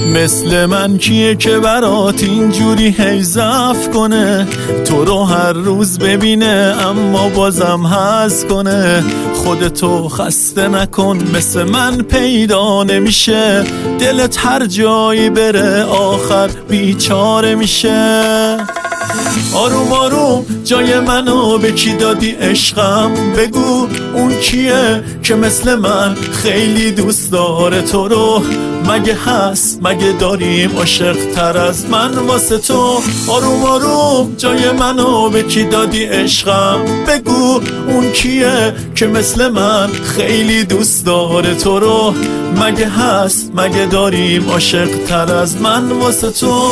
مثل من کیه که برات اینجوری هی ضعف کنه، تو رو هر روز ببینه اما بازم حظ کنه. خودتو خسته نکن، مثل من پیدا نمیشه، دلت هر جایی بره آخر بیچاره میشه. آروم آروم جای منو به کی دادی عشقم، بگو اون کیه که مثل من خیلی دوست داره تو رو. مگه هست مگه داریم عاشق تر از من واسه تو. آروم آروم جای منو به کی دادی عشقم، بگو اون کیه که مثل من خیلی دوست داره تو رو. مگه هست مگه داریم عاشق تر از من واسه تو.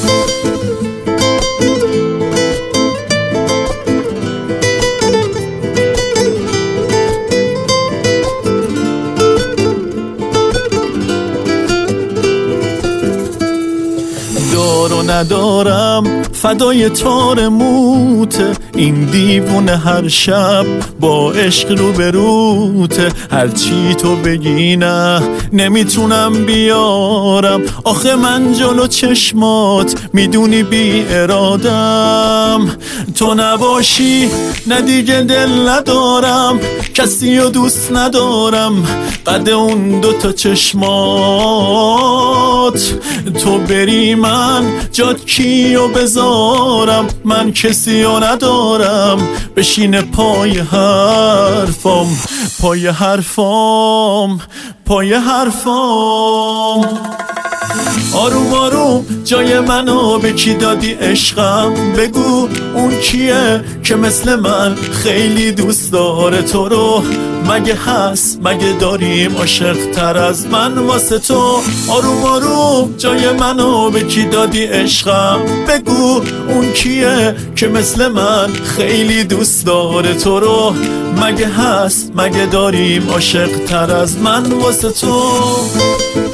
دارو ندارم فدای تار موته، این دیوونه هر شب با عشق رو به روته. هرچی تو بگی نه نمیتونم بیارم، آخه من جلو چشمات میدونی بی ارادم. تو نباشی نه دیگه دل ندارم، کسی رو دوست ندارم قد اون دوتا چشمات. تو بری من جات کیو بذارم، من کسی رو ندارم بشینه پای حرفام، پای حرفام، پای حرفام. آروم آروم جای منو به کی دادی عشقم، بگو اون کیه که مثل من خیلی دوست داره تو رو. مگه هست مگه داریم عاشق تر از من واسه تو. آروم آروم جای منو به کی دادی عشقم، بگو اون کیه که مثل من خیلی دوست داره تو رو. مگه هست مگه داریم عاشق تر از من واسه تو.